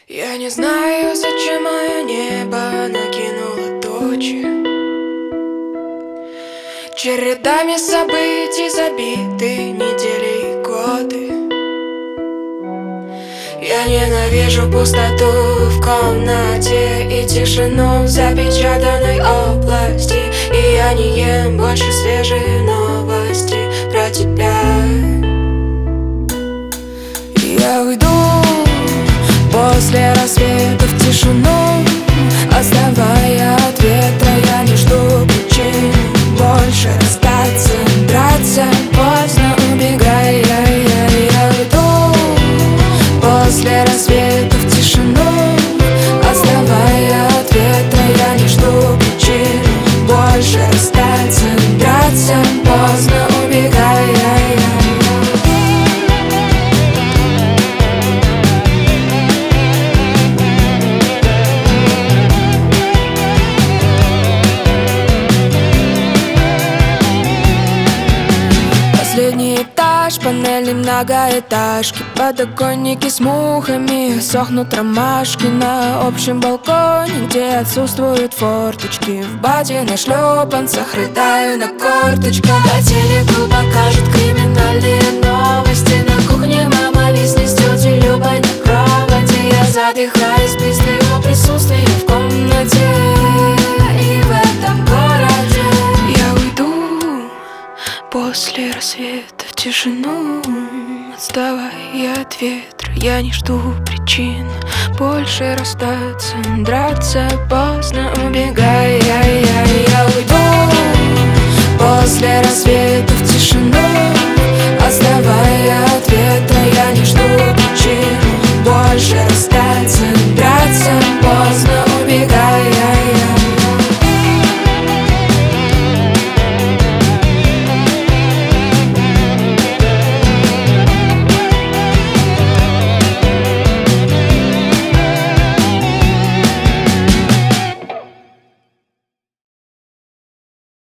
Я не знаю, зачем мое небо накинуло тучи. Чередами событий забиты недели и годы. Я ненавижу пустоту в комнате и тишину в запечатанной области. И я не ем больше свежие новости про тебя. Я уйду после рассвета в тишину, оставая от ветра. Я не жду причин больше расстаться, драться, поздно убегая. Я уйду после рассвета в тишину, оставая от ветра. Я не жду причин больше расстаться, драться, поздно убегая. Последний этаж, панели многоэтажки, подоконники с мухами, сохнут ромашки на общем балконе, где отсутствуют форточки. В баде на шлепанцах рыдаю на корточках, по телеку покажут криминальные новости. На кухне мама виснет с тетей Любой на кровати. Я задыхаюсь без твоего присутствия в комнате и в этом городе. Я уйду после рассвета в тишину, отставая от ветра. Я не жду причин больше расстаться, драться, поздно убегая. Я уйду после рассвета в тишину, оставая от ветра. Я не жду причин больше расстаться.